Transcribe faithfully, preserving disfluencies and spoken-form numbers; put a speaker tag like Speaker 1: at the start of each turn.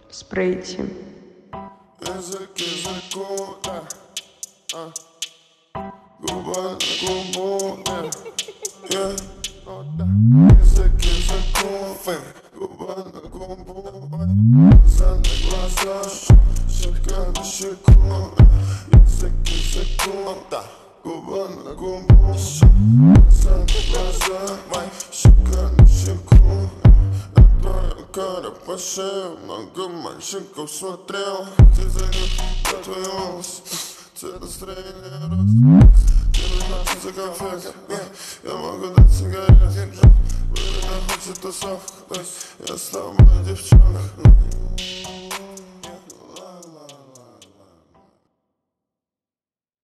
Speaker 1: спрейте.
Speaker 2: Язык языку, да, а. Губа на губу, да, yeah. Язык языку, фэм. Губа на губу, глаза на глаза, щека на щеку. Язык языку, да, губа на губу, глаза на глаза, щека на щеку. Cara по шее, много мальчиков смотрел. Ты зайдешь на твою волос, цвет настроения рост. Ты нужна за кафе, я могу дать сигарет. Время хочет тусовку, я с тобой, девчонка.